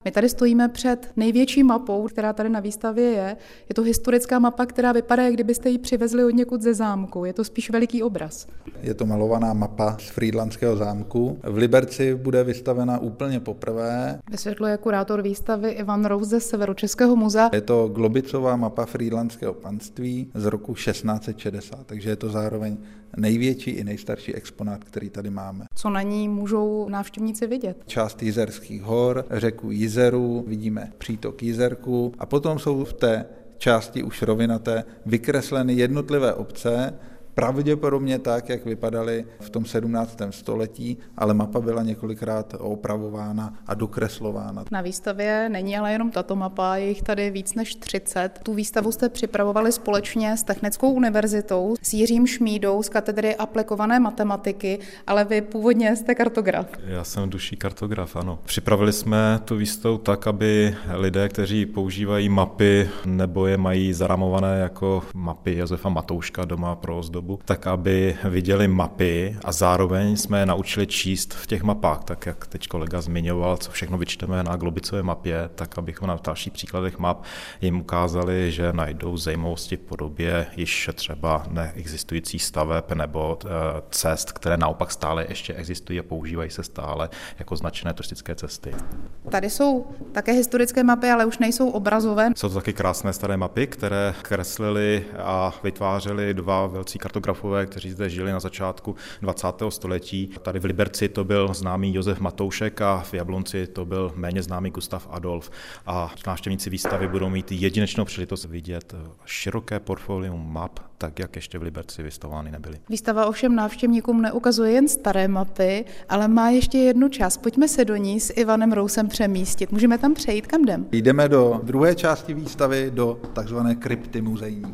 My tady stojíme před největší mapou, která tady na výstavě je. Je to historická mapa, která vypadá, jak kdybyste ji přivezli odněkud ze zámku. Je to spíš veliký obraz. Je to malovaná mapa z Frýdlantského zámku. V Liberci bude vystavena úplně poprvé. Vysvětluje kurátor výstavy Ivan Rous ze Severočeského muzea. Je to globicová mapa Frýdlantského panství z roku 1660, takže je to zároveň největší i nejstarší exponát, který tady máme. Co na ní můžou návštěvníci vidět? Část Jizerských hor, řeku Jizeru, vidíme přítok Jizerku a potom jsou v té části už rovinaté vykresleny jednotlivé obce, pravděpodobně tak, jak vypadaly v tom 17. století, ale mapa byla několikrát opravována a dokreslována. Na výstavě není ale jenom tato mapa, je jich tady víc než 30. Tu výstavu jste připravovali společně s Technickou univerzitou, s Jiřím Šmídou z katedry aplikované matematiky, ale vy původně jste kartograf. Já jsem duší kartograf, ano. Připravili jsme tu výstavu tak, aby lidé, kteří používají mapy nebo je mají zaramované jako mapy Josefa Matouška doma pro ozdobu, tak aby viděli mapy a zároveň jsme je naučili číst v těch mapách, tak jak teď kolega zmiňoval, co všechno vyčteme na globicové mapě, tak abychom na dalších příkladech map jim ukázali, že najdou zajímavosti v podobě již třeba neexistujících staveb nebo cest, které naopak stále ještě existují a používají se stále jako značené turistické cesty. Tady jsou také historické mapy, ale už nejsou obrazové. Jsou to taky krásné staré mapy, které kreslili a vytvářeli dva velcí kartografové, kteří zde žili na začátku 20. století. Tady v Liberci to byl známý Josef Matoušek a v Jablonci to byl méně známý Gustav Adolf. A návštěvníci výstavy budou mít jedinečnou příležitost vidět široké portfolium map, tak jak ještě v Liberci vystavovány nebyly. Výstava ovšem návštěvníkům neukazuje jen staré mapy, ale má ještě jednu část. Pojďme se do ní s Ivanem Rousem přemístit. Můžeme tam přejít, kam jdem? Jdeme do druhé části výstavy, do takzvané krypty muzejní.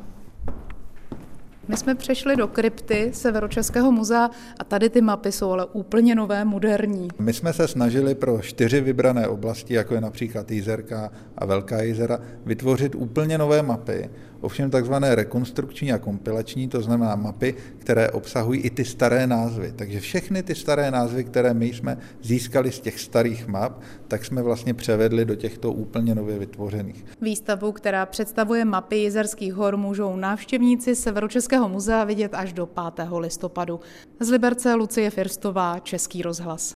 My jsme přešli do krypty Severočeského muzea a tady ty mapy jsou ale úplně nové, moderní. My jsme se snažili pro 4 vybrané oblasti, jako je například Jizerka a Velká Jizera, vytvořit úplně nové mapy, ovšem takzvané rekonstrukční a kompilační, to znamená mapy, které obsahují i ty staré názvy. Takže všechny ty staré názvy, které my jsme získali z těch starých map, tak jsme vlastně převedli do těchto úplně nově vytvořených. Výstavu, která představuje mapy Jizerských hor, můžou návštěvníci Severočeského muzea vidět až do 5. listopadu. Z Liberce Lucie Firstová, Český rozhlas.